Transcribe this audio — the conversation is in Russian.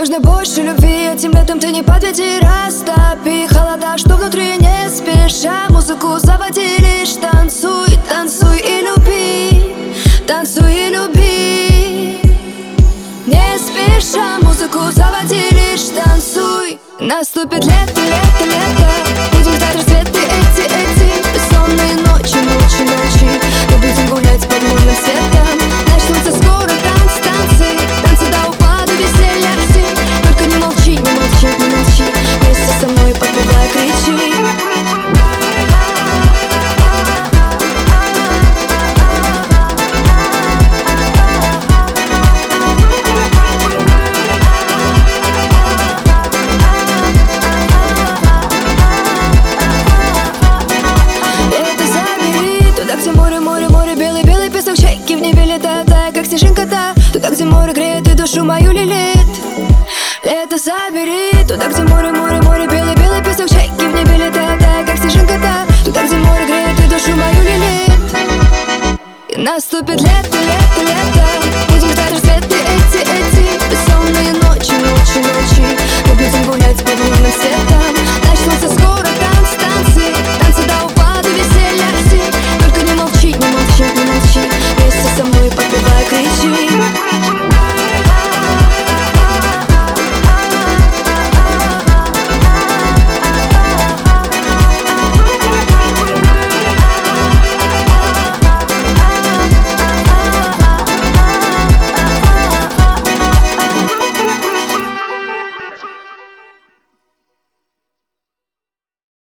Нужно больше любви, этим летом ты не подведи. Растопи холода, что внутри не спеша. Музыку заводи, лишь танцуй, танцуй и люби. Танцуй и люби. Не спеша, музыку заводи, лишь танцуй. Наступит лето, лето, лето. Будем ждать рассветы эти бессонные ночи, ночи, ночи. Мы будем гулять под лунным светом. Начнутся скоро танцы, танцы. Танцы до упаду, веселья все. Только не молчи, не молчи, не молчи. Вместе со мной подпевай, кричи. Чайки в небе летают, тая, как снежинка та. Туда, где море греет и душу мою лелеет. Лето забери. Туда, где море, море, море, белый, белый песок. Чайки в небе летают, тая, как снежинка та. Туда, где море греет и душу мою лелеет. И наступит лето.